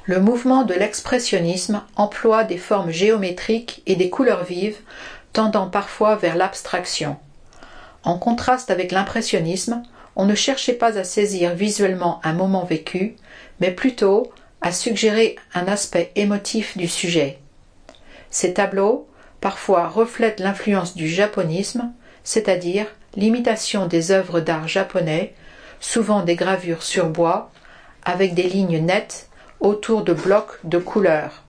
Le mouvement de l'expressionnisme emploie des formes géométriques et des couleurs vives, tendant parfois vers l'abstraction. En contraste avec l'impressionnisme, on ne cherchait pas à saisir visuellement un moment vécu, mais plutôt à suggérer un aspect émotif du sujet. Ces tableaux, parfois, reflètent l'influence du japonisme, c'est-à-dire l'imitation des œuvres d'art japonais, souvent des gravures sur bois, avec des lignes nettes autour de blocs de couleurs.